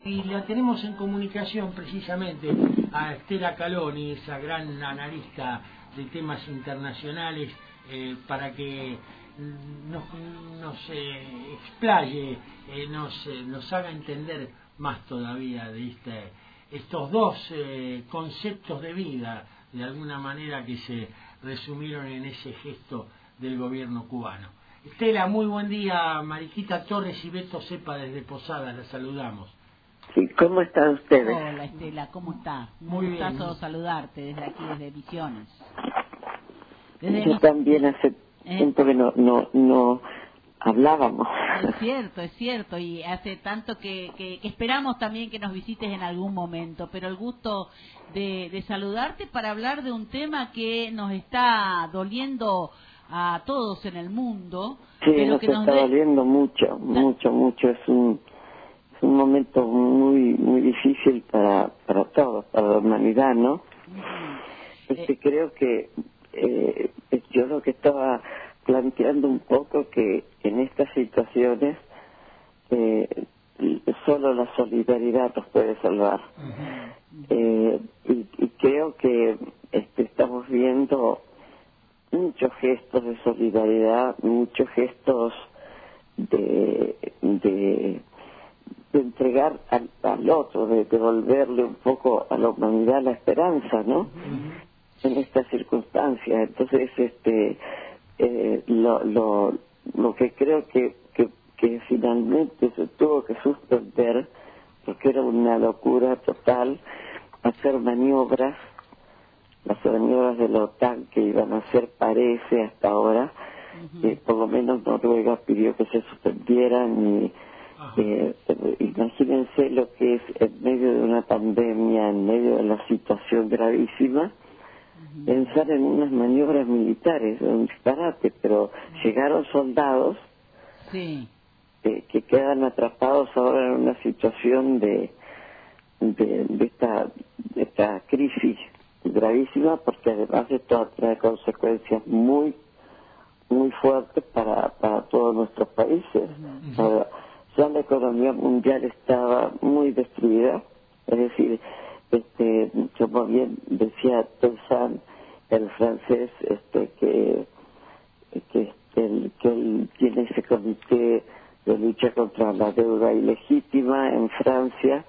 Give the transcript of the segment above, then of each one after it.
Y la tenemos en comunicación precisamente a Estela Caloni, esa gran analista de temas internacionales, para que nos explaye, nos haga entender más todavía de estos dos conceptos de vida, de alguna manera, que se resumieron en ese gesto del gobierno cubano. Estela, muy buen día. Mariquita Torres y Beto Cepa desde Posadas, la saludamos. Sí, ¿cómo están ustedes? Hola Estela, ¿cómo está? Muy bien. Un gustazo saludarte desde aquí, desde Misiones. Yo también hace tiempo que no hablábamos. Es cierto, y hace tanto que esperamos también que nos visites en algún momento, pero el gusto de saludarte para hablar de un tema que nos está doliendo a todos en el mundo. Sí, pero nos que está doliendo mucho. Es un momento muy difícil para todos, para la humanidad, ¿no? Creo que yo lo que estaba planteando un poco, que en estas situaciones solo la solidaridad nos puede salvar. Y creo que estamos viendo muchos gestos de solidaridad, muchos gestos de entregar al otro, de devolverle un poco a la humanidad la esperanza, ¿no? En estas circunstancias. Entonces, lo que creo que finalmente se tuvo que suspender, porque era una locura total, hacer maniobras, las maniobras de la OTAN que iban a hacer, parece hasta ahora, por lo menos Noruega pidió que se suspendieran. Imagínense lo que es en medio de una pandemia, en medio de la situación gravísima, pensar en unas maniobras militares, un disparate, pero llegaron soldados que quedan atrapados ahora en una situación de esta crisis gravísima, porque además esto trae consecuencias muy fuertes para todos nuestros países. Ya la economía mundial estaba muy destruida, es decir, como bien decía Toussaint, el francés, que él tiene ese comité de lucha contra la deuda ilegítima en Francia,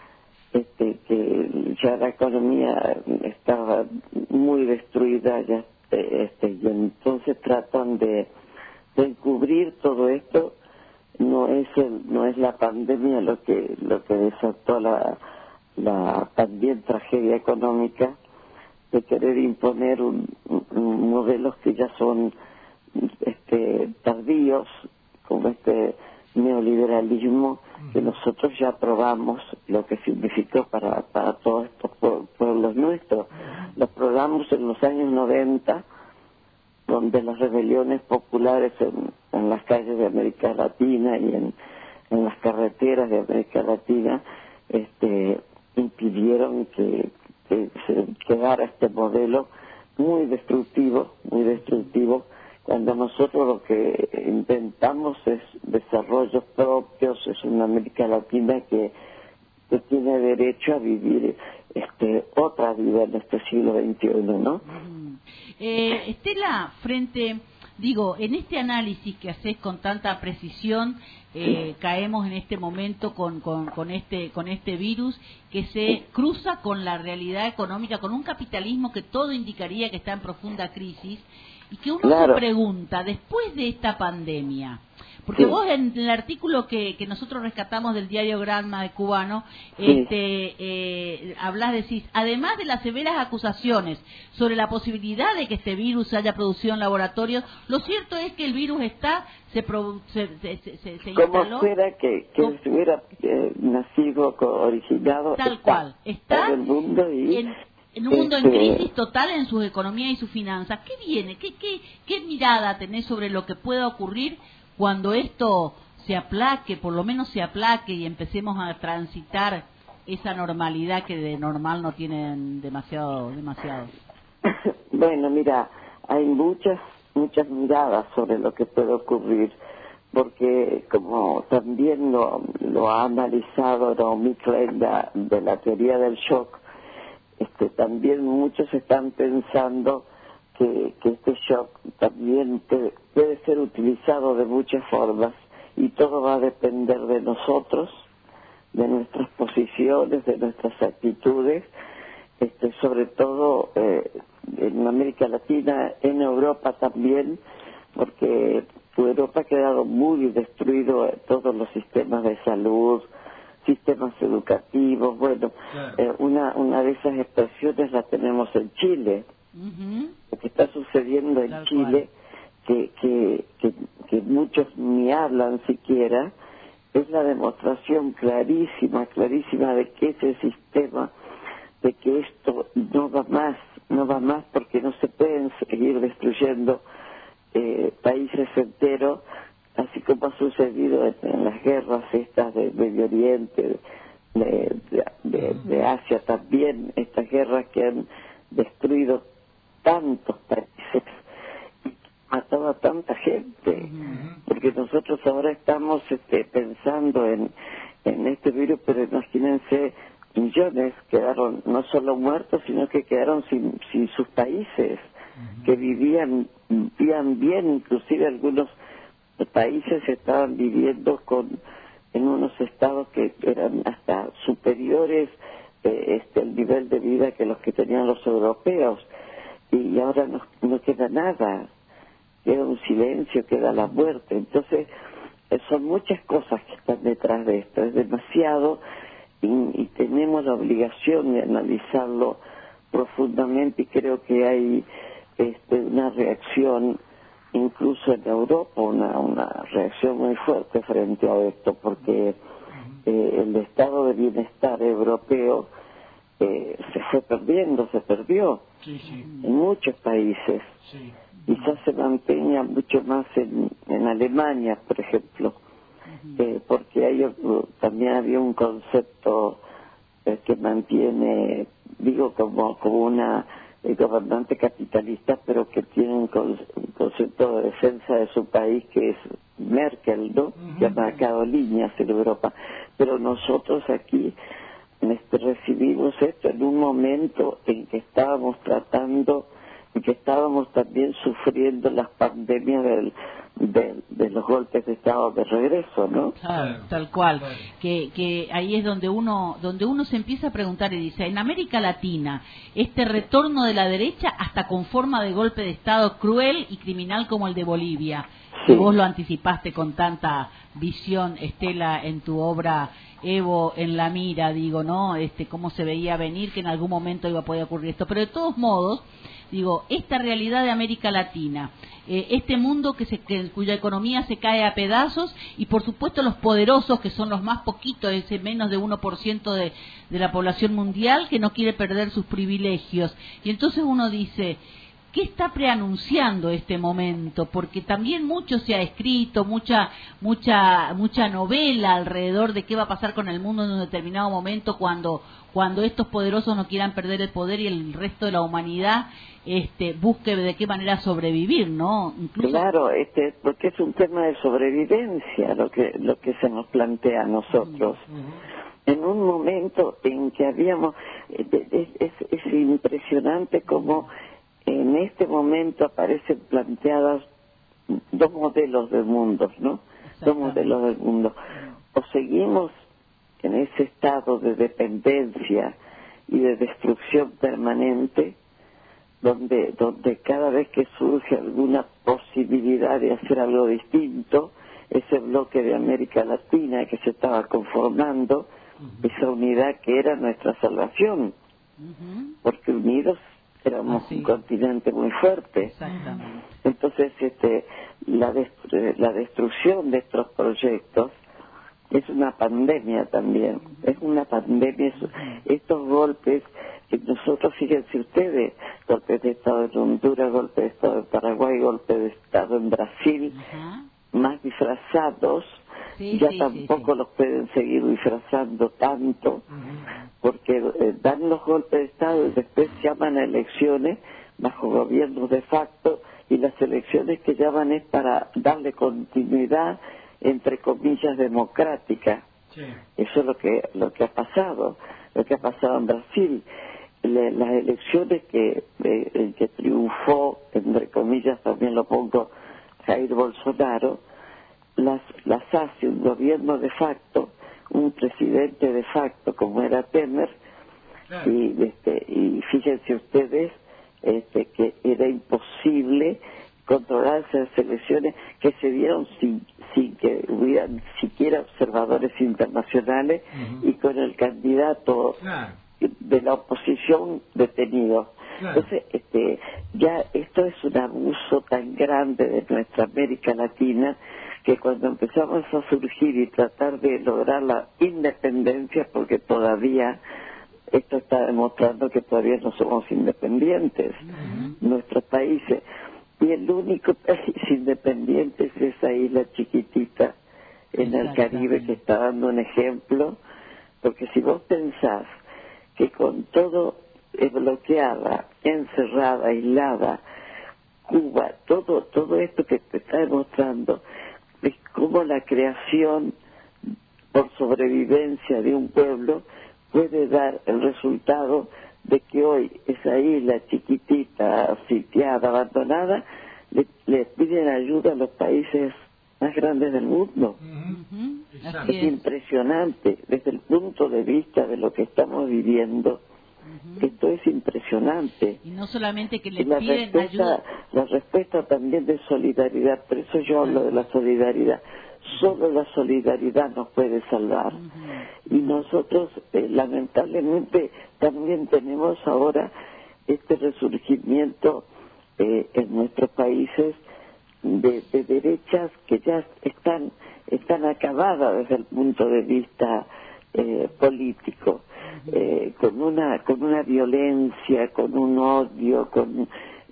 que ya la economía estaba muy destruida, y entonces tratan de encubrir todo esto. No es la pandemia lo que desató la también tragedia económica, de querer imponer modelos que ya son tardíos, como este neoliberalismo que nosotros ya probamos lo que significó para todos estos pueblos nuestros. Los probamos en los años 90, donde las rebeliones populares en las calles de América Latina y en las carreteras de América Latina impidieron que se quedara este modelo muy destructivo, cuando nosotros lo que intentamos es desarrollos propios. Es una América Latina que tiene derecho a vivir otra vida en este siglo XXI, ¿no? Estela, en este análisis que haces con tanta precisión, caemos en este momento con este virus que se cruza con la realidad económica, con un capitalismo que todo indicaría que está en profunda crisis, y que uno se pregunta, después de esta pandemia, porque vos en el artículo que nosotros rescatamos del diario Granma de Cubano, decís, además de las severas acusaciones sobre la posibilidad de que este virus se haya producido en laboratorios, lo cierto es que el virus se instaló. Como fuera que se hubiera nacido, originado, tal cual, está en el mundo en un mundo en crisis total en su economía y sus finanzas. ¿Qué viene? ¿Qué mirada tenés sobre lo que pueda ocurrir cuando esto se aplaque, por lo menos se aplaque, y empecemos a transitar esa normalidad que de normal no tienen demasiado? Bueno, mira, hay muchas miradas sobre lo que puede ocurrir, porque como también lo ha analizado Naomi Klein de la teoría del shock, también muchos están pensando que este shock también puede ser utilizado de muchas formas, y todo va a depender de nosotros, de nuestras posiciones, de nuestras actitudes, sobre todo en América Latina, en Europa también, porque Europa ha quedado muy destruido, todos los sistemas de salud, sistemas educativos. Bueno, claro. Una de esas expresiones la tenemos en Chile. Lo que está sucediendo en Chile, que muchos ni hablan siquiera, es la demostración clarísima de que ese sistema, de que esto no va más porque no se pueden seguir destruyendo países enteros, así como ha sucedido en las guerras estas de Medio Oriente, de Asia también, estas guerras que han destruido tantos países y matado a tanta gente, porque nosotros ahora estamos pensando en este virus, pero imagínense, millones quedaron no solo muertos, sino que quedaron sin sus países, que vivían bien, inclusive algunos países estaban viviendo en unos estados que eran hasta superiores el nivel de vida que los que tenían los europeos, y ahora no queda nada, queda un silencio, queda la muerte. Entonces son muchas cosas que están detrás de esto, es demasiado, y tenemos la obligación de analizarlo profundamente, y creo que hay una reacción incluso en Europa, una reacción muy fuerte frente a esto, porque el estado de bienestar europeo se perdió en muchos países. Quizás se mantenga mucho más en Alemania, por ejemplo, porque también había un concepto que mantiene, digo, como una gobernante capitalista, pero que tiene un concepto de defensa de su país, que es Merkel, ¿no? Que ha marcado líneas en Europa. Pero nosotros aquí recibimos esto en un momento en que estábamos tratando y que estábamos también sufriendo las pandemias de los golpes de estado de regreso, ¿no? Tal cual. Que ahí es donde uno se empieza a preguntar y dice, en América Latina, este retorno de la derecha hasta con forma de golpe de estado cruel y criminal como el de Bolivia, que vos lo anticipaste con tanta visión, Estela, en tu obra Evo en la mira, digo, ¿no? Cómo se veía venir que en algún momento iba a poder ocurrir esto, pero de todos modos, digo, esta realidad de América Latina, este mundo cuya economía se cae a pedazos, y por supuesto los poderosos, que son los más poquitos, ese menos de 1% de la población mundial, que no quiere perder sus privilegios. Y entonces uno dice, ¿qué está preanunciando este momento? Porque también mucho se ha escrito, mucha novela alrededor de qué va a pasar con el mundo en un determinado momento cuando estos poderosos no quieran perder el poder y el resto de la humanidad busque de qué manera sobrevivir, ¿no? Incluso... Claro, porque es un tema de sobrevivencia lo que se nos plantea a nosotros. En un momento en que habíamos... Es impresionante cómo en este momento aparecen planteadas dos modelos de mundos, ¿no? Dos modelos del mundo. O seguimos en ese estado de dependencia y de destrucción permanente, donde cada vez que surge alguna posibilidad de hacer algo distinto, ese bloque de América Latina que se estaba conformando, esa unidad que era nuestra salvación, porque unidos éramos un continente muy fuerte. Exactamente. Entonces la destrucción de estos proyectos es una pandemia también, es una pandemia. Estos golpes que nosotros, fíjense ustedes, golpes de Estado en Honduras, golpe de Estado en Paraguay, golpe de Estado en Brasil, más disfrazados, tampoco los pueden seguir disfrazando tanto, porque dan los golpes de Estado y después llaman a elecciones bajo gobiernos de facto, y las elecciones que llaman es para darle continuidad entre comillas, democrática. Sí. Eso es lo que ha pasado en Brasil. Las elecciones en que triunfó, entre comillas, también lo pongo, Jair Bolsonaro, las hace un gobierno de facto, un presidente de facto como era Temer, claro. Y fíjense ustedes que era imposible controlar esas elecciones que se dieron sin que hubieran siquiera observadores internacionales, uh-huh. y con el candidato, claro. de la oposición detenido. Claro. Entonces, ya esto es un abuso tan grande de nuestra América Latina, que cuando empezamos a surgir y tratar de lograr la independencia, porque todavía esto está demostrando que todavía no somos independientes, uh-huh. nuestros países, y el único país independiente es esa isla chiquitita en el Caribe que está dando un ejemplo, porque si vos pensás que con todo bloqueada, encerrada, aislada, Cuba, todo esto que te está demostrando es como la creación por sobrevivencia de un pueblo puede dar el resultado de que hoy esa isla chiquitita, sitiada, abandonada, le piden ayuda a los países más grandes del mundo. Uh-huh. Es impresionante desde el punto de vista de lo que estamos viviendo. Uh-huh. Esto es impresionante. Y no solamente que le piden ayuda. La respuesta también de solidaridad, por eso yo hablo de la solidaridad. Solo la solidaridad nos puede salvar. Uh-huh. Y nosotros, lamentablemente, también tenemos ahora este resurgimiento en nuestros países de derechas que ya están acabadas desde el punto de vista político, con una violencia, con un odio, con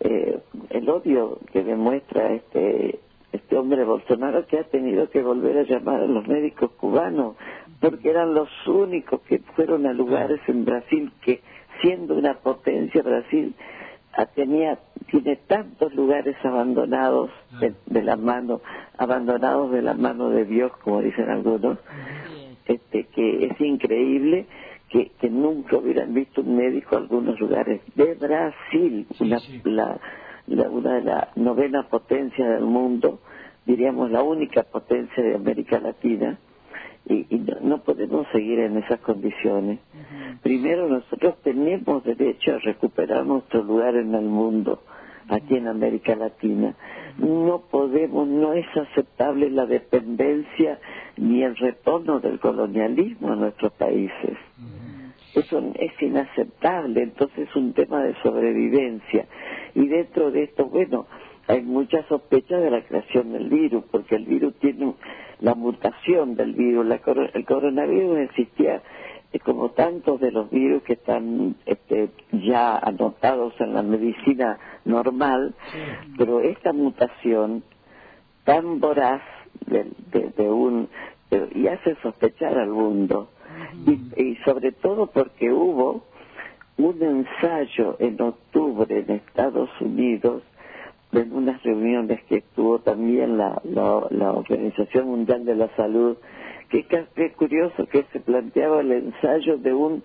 el odio que demuestra este hombre Bolsonaro, que ha tenido que volver a llamar a los médicos cubanos porque eran los únicos que fueron a lugares en Brasil que, siendo una potencia, Brasil tiene tantos lugares abandonados de la mano de Dios, como dicen algunos, que es increíble que nunca hubieran visto un médico en algunos lugares de Brasil, una de las 9ª potencia del mundo, diríamos la única potencia de América Latina, y no podemos seguir en esas condiciones. Uh-huh. Primero, nosotros tenemos derecho a recuperar nuestro lugar en el mundo, aquí en América Latina. No podemos, no es aceptable la dependencia ni el retorno del colonialismo a nuestros países. Uh-huh. Eso es inaceptable, entonces es un tema de sobrevivencia. Y dentro de esto, bueno, hay mucha sospecha de la creación del virus, porque el virus tiene la mutación del virus. El coronavirus existía como tantos de los virus que están ya anotados en la medicina normal, pero esta mutación tan voraz y hace sospechar al mundo, y sobre todo porque hubo un ensayo en octubre en Estados Unidos, en unas reuniones que estuvo también la Organización Mundial de la Salud, que es curioso que se planteaba el ensayo de un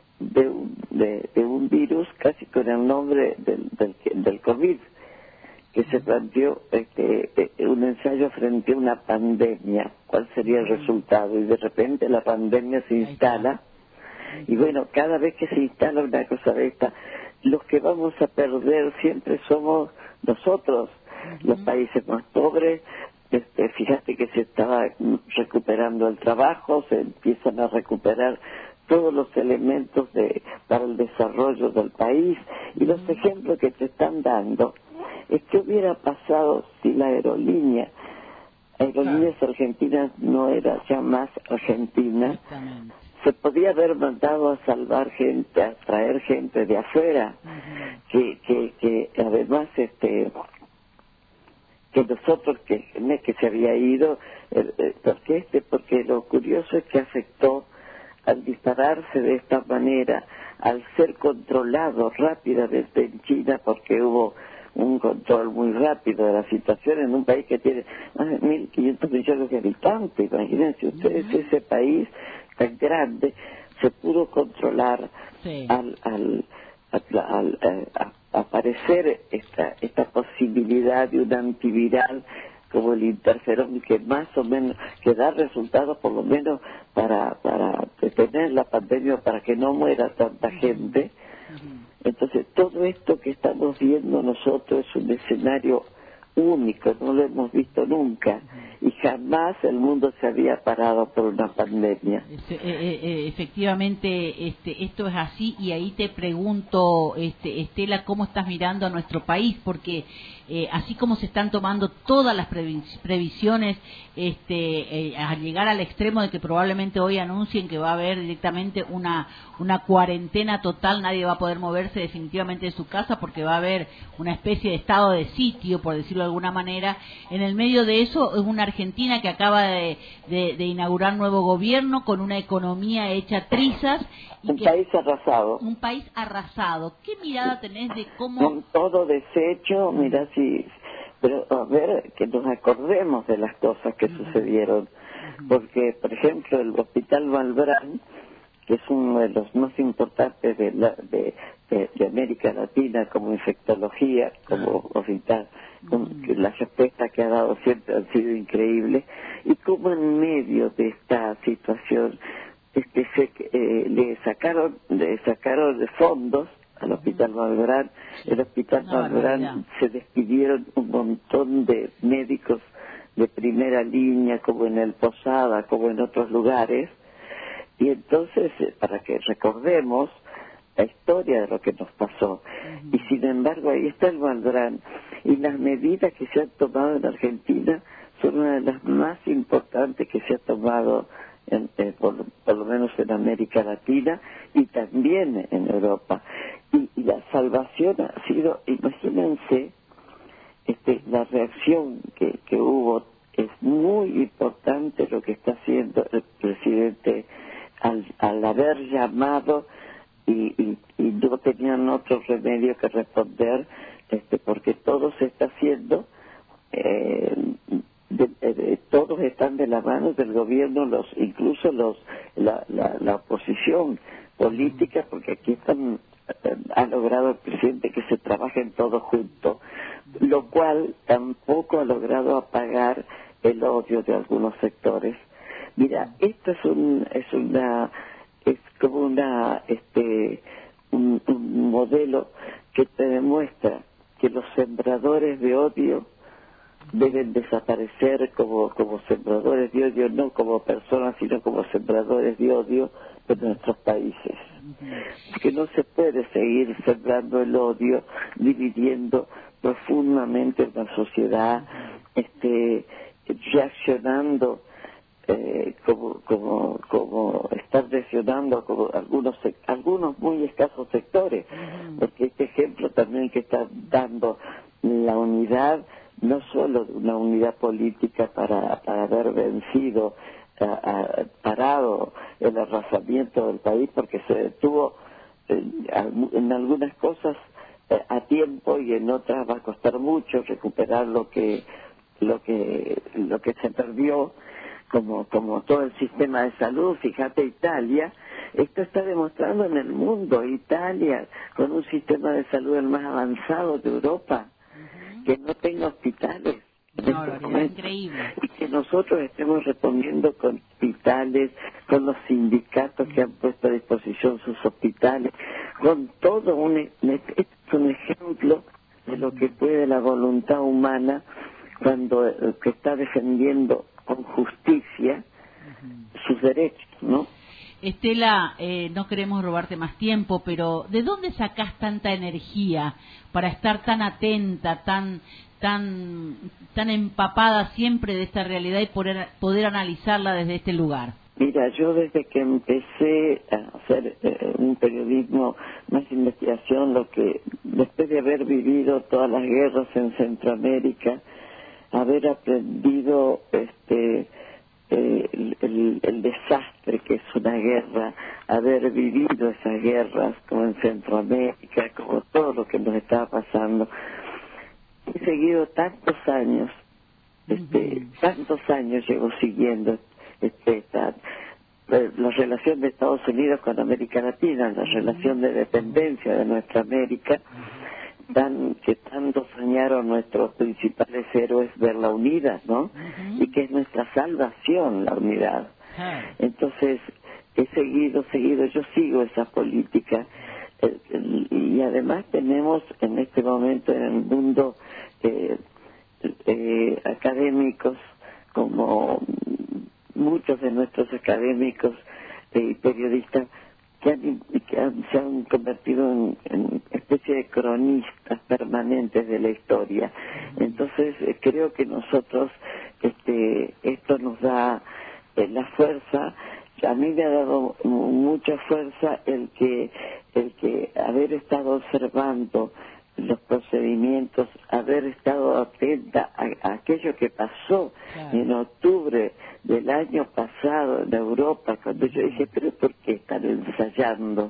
virus casi con el nombre del COVID, que se planteó un ensayo frente a una pandemia, cuál sería el resultado, y de repente la pandemia se instala, y bueno, cada vez que se instala una cosa de esta, los que vamos a perder siempre somos nosotros, los países más pobres. Fíjate que se estaba recuperando el trabajo, se empiezan a recuperar todos los elementos para el desarrollo del país, y los ejemplos que te están dando es que hubiera pasado si la aerolíneas argentinas no era ya más Argentina. Se podía haber mandado a salvar gente, a traer gente de afuera, que además que nosotros que se había ido, porque lo curioso es que afectó al dispararse de esta manera, al ser controlado rápidamente en China, porque hubo un control muy rápido de la situación en un país que tiene más de 1.500 millones de habitantes. Imagínense ustedes, ese país tan grande se pudo controlar al aparecer esta posibilidad de un antiviral como el interferón, que más o menos, que da resultados por lo menos para detener la pandemia, para que no muera tanta gente. Entonces, todo esto que estamos viendo nosotros es un escenario único, no lo hemos visto nunca, y jamás el mundo se había parado por una pandemia. Efectivamente, esto es así, y ahí te pregunto, Estela, ¿cómo estás mirando a nuestro país? Porque así como se están tomando todas las previsiones, al llegar al extremo de que probablemente hoy anuncien que va a haber directamente una cuarentena total, nadie va a poder moverse definitivamente de su casa porque va a haber una especie de estado de sitio, por decirlo de alguna manera. En el medio de eso es una Argentina que acaba de inaugurar nuevo gobierno con una economía hecha trizas. Un país arrasado. Un país arrasado. ¿Qué mirada tenés de cómo...? Con todo deshecho, mira, sí, pero a ver, que nos acordemos de las cosas que sucedieron. Porque, por ejemplo, el Hospital Malbrán, que es uno de los más importantes de América Latina como infectología, como hospital, que la respuesta que ha dado siempre han sido increíbles, y como en medio de esta situación le sacaron de fondos al Hospital Malbrán. El Hospital Malbrán se despidieron un montón de médicos de primera línea, como en el Posada, como en otros lugares, y entonces para que recordemos la historia de lo que nos pasó. Y sin embargo ahí está el Malbrán, y las medidas que se han tomado en Argentina son una de las más importantes que se ha tomado por lo menos en América Latina y también en Europa. Y la salvación ha sido, imagínense, la reacción que hubo. Es muy importante lo que está haciendo el presidente al haber llamado y no tenían otro remedio que responder, porque todo se está haciendo, todos están de la mano del gobierno, incluso la oposición política, porque aquí ha logrado el presidente que se trabajen todos juntos, lo cual tampoco ha logrado apagar el odio de algunos sectores. Mira, esto es como un modelo que te demuestra que los sembradores de odio deben desaparecer como sembradores de odio, no como personas, sino como sembradores de odio de nuestros países. Que no se puede seguir sembrando el odio, dividiendo profundamente la sociedad, reaccionando como estar reaccionando como algunos muy escasos sectores, porque este ejemplo también que está dando la unidad, no solo una unidad política para haber vencido, parado el arrasamiento del país, porque se detuvo en algunas cosas a tiempo y en otras va a costar mucho recuperar lo que se perdió, como todo el sistema de salud. Fíjate, Italia, esto está demostrando en el mundo, Italia con un sistema de salud el más avanzado de Europa, que no tenga hospitales. Increíble. Y que nosotros estemos respondiendo con hospitales, con los sindicatos que han puesto a disposición sus hospitales, con todo es un ejemplo de lo que puede la voluntad humana cuando que está defendiendo con justicia sus derechos, ¿no? Estela, no queremos robarte más tiempo, pero ¿de dónde sacás tanta energía para estar tan atenta, tan empapada siempre de esta realidad y poder analizarla desde este lugar? Mira, yo desde que empecé a hacer un periodismo más de investigación, después de haber vivido todas las guerras en Centroamérica, haber aprendido el desastre que es una guerra, haber vivido esas guerras como en Centroamérica, como todo lo que nos estaba pasando, he seguido tantos años, tantos años llevo siguiendo la relación de Estados Unidos con América Latina, la relación de dependencia de nuestra América, que tanto soñaron nuestros principales héroes verla unida, ¿no? Y que es nuestra salvación la unidad. Entonces, he seguido, yo sigo esa política, y además tenemos en este momento en el mundo académicos, como muchos de nuestros académicos y periodistas se han convertido en especie de cronistas permanentes de la historia. Entonces creo que nosotros esto nos da la fuerza. A mí me ha dado mucha fuerza el que haber estado observando los procedimientos, haber estado atenta a aquello que pasó en octubre del año pasado en Europa, cuando yo dije, pero ¿por qué están ensayando,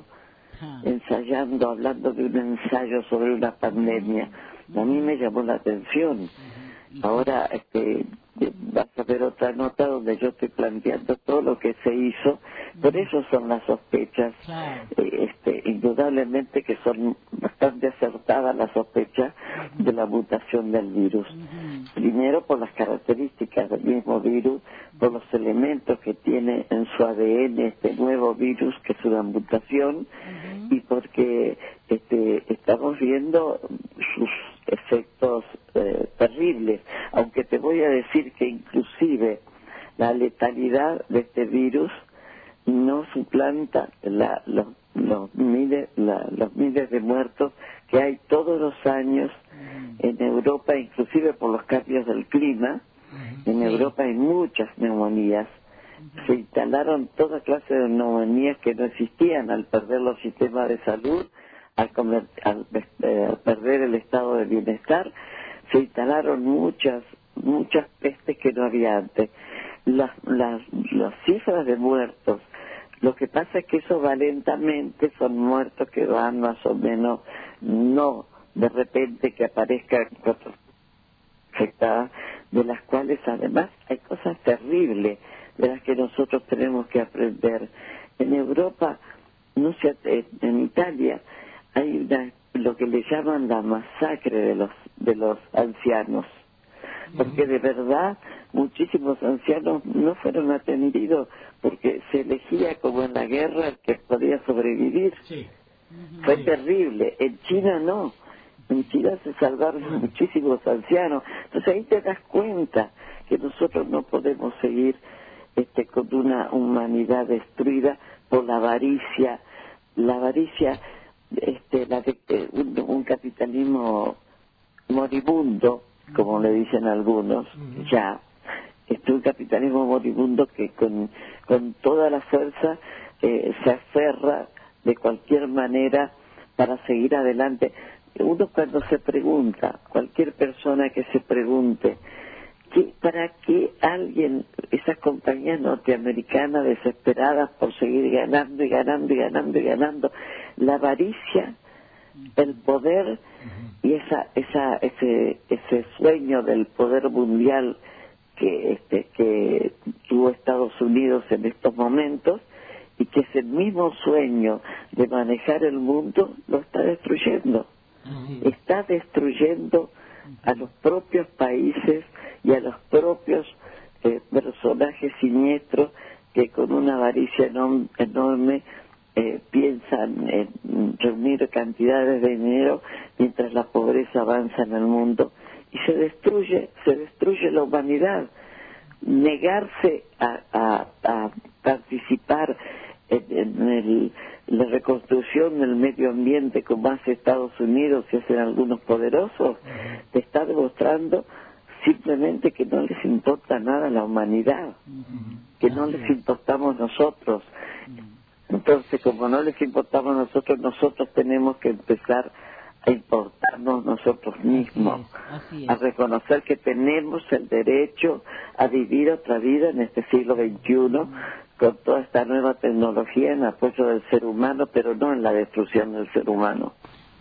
hablando de un ensayo sobre una pandemia? A mí me llamó la atención. Ahora vas a ver otra nota donde yo estoy planteando todo lo que se hizo. Por eso son las sospechas, indudablemente que son bastante acertadas las sospechas de la mutación del virus. Primero por las características del mismo virus, por los elementos que tiene en su ADN este nuevo virus, que es una mutación, y porque estamos viendo sus efectos terribles, aunque te voy a decir que inclusive la letalidad de este virus no suplanta los miles de muertos que hay todos los años en Europa, inclusive por los cambios del clima. En Europa hay muchas neumonías. Se instalaron toda clase de neumonías que no existían al perder los sistemas de salud, al perder el estado de bienestar. Se instalaron muchas pestes que no había antes. Las cifras de muertos, lo que pasa es que eso va lentamente, son muertos que van más o menos, no de repente que aparezcan cosas afectadas, de las cuales además hay cosas terribles de las que nosotros tenemos que aprender. En Europa, en Italia, hay lo que le llaman la masacre de los ancianos, porque de verdad muchísimos ancianos no fueron atendidos porque se elegía como en la guerra el que podía sobrevivir. Fue terrible. En China no. En China se salvaron muchísimos ancianos. Entonces ahí te das cuenta que nosotros no podemos seguir con una humanidad destruida por la avaricia. La avaricia, un capitalismo moribundo, como le dicen algunos, ya. Un capitalismo moribundo que con toda la fuerza se aferra de cualquier manera para seguir adelante. Uno cuando se pregunta, cualquier persona que se pregunte, ¿para qué esas compañías norteamericanas desesperadas por seguir ganando y ganando y ganando y ganando, la avaricia, el poder y ese sueño del poder mundial que tuvo Estados Unidos en estos momentos, y que ese mismo sueño de manejar el mundo lo está destruyendo. Está destruyendo a los propios países y a los propios personajes siniestros que con una avaricia enorme piensan en reunir cantidades de dinero mientras la pobreza avanza en el mundo, y se destruye la humanidad. Negarse a participar en la reconstrucción del medio ambiente como hace Estados Unidos y hacen algunos poderosos, te está demostrando simplemente que no les importa nada a la humanidad, que no les importamos nosotros. Entonces, como no les importamos nosotros tenemos que empezar a importarnos nosotros mismos, a reconocer que tenemos el derecho a vivir otra vida en este siglo XXI, con toda esta nueva tecnología en apoyo del ser humano, pero no en la destrucción del ser humano.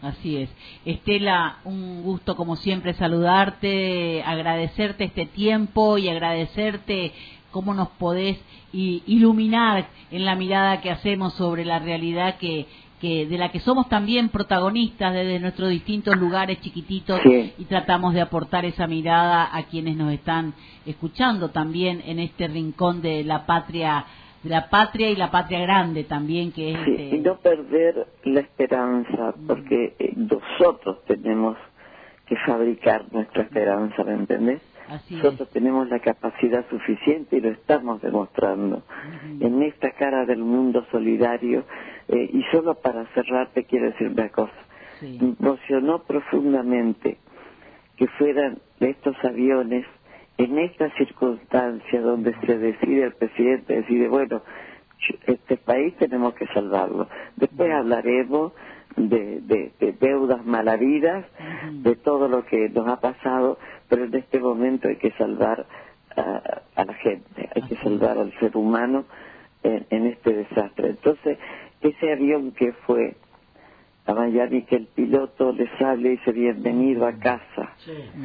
Así es. Estela, un gusto como siempre saludarte, agradecerte este tiempo y agradecerte cómo nos podés iluminar en la mirada que hacemos sobre la realidad que de la que somos también protagonistas desde nuestros distintos lugares chiquititos, sí, y tratamos de aportar esa mirada a quienes nos están escuchando también en este rincón de la patria y la patria grande también, que es sí, y no perder la esperanza, porque nosotros tenemos que fabricar nuestra esperanza, ¿me entendés? Así Nosotros tenemos la capacidad suficiente y lo estamos demostrando en esta cara del mundo solidario. Y solo para cerrar te quiero decir una cosa. Sí. Me emocionó profundamente que fueran estos aviones en esta circunstancia donde se decide, el presidente decide, bueno, este país tenemos que salvarlo. Después hablaremos de deudas mal habidas, de todo lo que nos ha pasado, pero en este momento hay que salvar a la gente, hay que salvar al ser humano en este desastre. Entonces, ese avión que fue a Miami, que el piloto les hable y dice bienvenido a casa,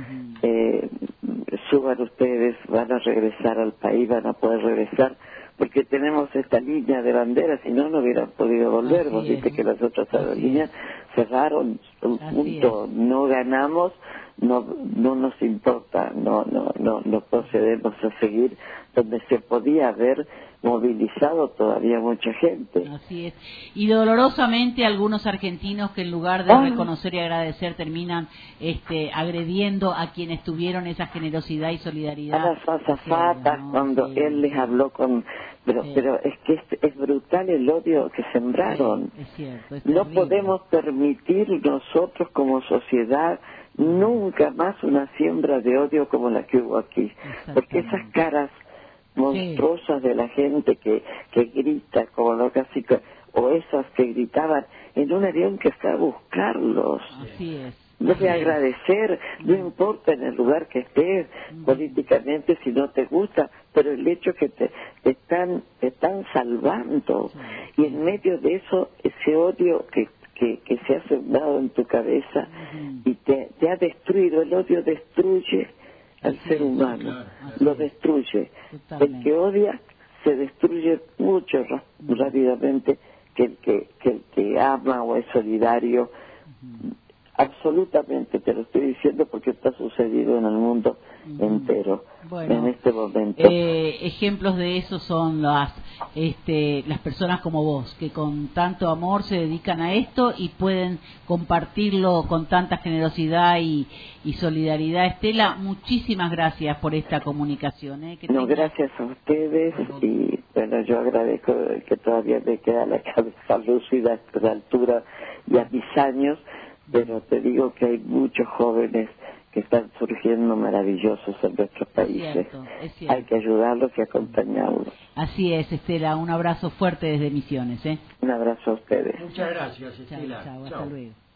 suban ustedes, van a regresar al país, van a poder regresar, porque tenemos esta línea de banderas, si no, no hubieran podido volver. Vos viste que las otras aerolíneas cerraron un punto, no ganamos, no nos importa, no procedemos a seguir donde se podía haber movilizado todavía mucha gente. Así es. Y dolorosamente algunos argentinos que en lugar de reconocer y agradecer terminan agrediendo a quienes tuvieron esa generosidad y solidaridad. A las azafatas, cuando él les habló con... Pero es que es brutal el odio que sembraron. Sí, es cierto, es no terrible. podemos permitir nosotros como sociedad nunca más una siembra de odio como la que hubo aquí. Porque esas caras monstruosas de la gente que grita como loca, o esas que gritaban en un avión que fue a buscarlos. Así es. Debe agradecer, no importa en el lugar que estés políticamente, si no te gusta, pero el hecho que te están salvando, y en medio de eso, ese odio que se ha sembrado en tu cabeza y te ha destruido. El odio destruye al ser humano, lo destruye. El que odia se destruye mucho rápidamente que el que ama o es solidario. Absolutamente, te lo estoy diciendo porque está sucedido en el mundo entero, en este momento. Ejemplos de eso son las personas como vos, que con tanto amor se dedican a esto y pueden compartirlo con tanta generosidad y solidaridad. Estela, muchísimas gracias por esta comunicación. Gracias a ustedes, y bueno, yo agradezco que todavía me queda la cabeza lúcida a esta altura y a mis años. Pero te digo que hay muchos jóvenes que están surgiendo maravillosos en nuestros países. Es cierto. Hay que ayudarlos y acompañarlos. Así es, Estela. Un abrazo fuerte desde Misiones. Un abrazo a ustedes. Muchas gracias, Estela. Chao, hasta luego.